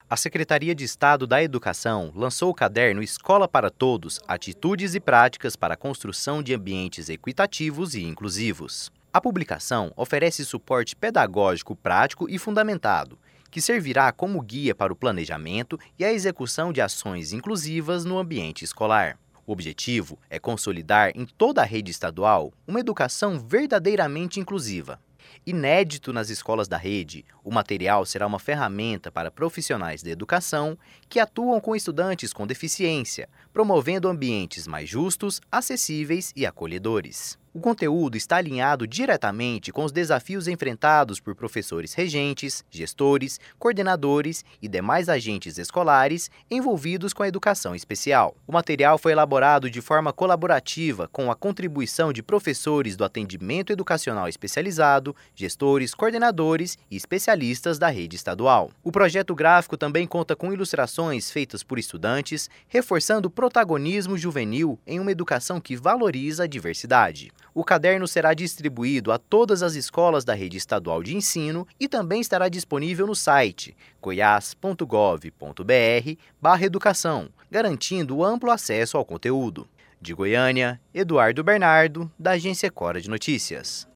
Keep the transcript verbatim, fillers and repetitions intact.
A Secretaria de Estado da Educação lançou o caderno Escola para Todos, Atitudes e Práticas para a Construção de Ambientes Equitativos e Inclusivos. A publicação oferece suporte pedagógico prático e fundamentado, que servirá como guia para o planejamento e a execução de ações inclusivas no ambiente escolar. O objetivo é consolidar em toda a rede estadual uma educação verdadeiramente inclusiva. Inédito nas escolas da rede, o material será uma ferramenta para profissionais da educação que atuam com estudantes com deficiência, promovendo ambientes mais justos, acessíveis e acolhedores. O conteúdo está alinhado diretamente com os desafios enfrentados por professores regentes, gestores, coordenadores e demais agentes escolares envolvidos com a educação especial. O material foi elaborado de forma colaborativa com a contribuição de professores do atendimento educacional especializado, gestores, coordenadores e especialistas da rede estadual. O projeto gráfico também conta com ilustrações feitas por estudantes, reforçando o protagonismo juvenil em uma educação que valoriza a diversidade. O caderno será distribuído a todas as escolas da rede estadual de ensino e também estará disponível no site goiás ponto gov ponto br barra educação, garantindo amplo acesso ao conteúdo. De Goiânia, Eduardo Bernardo, da Agência Cora de Notícias.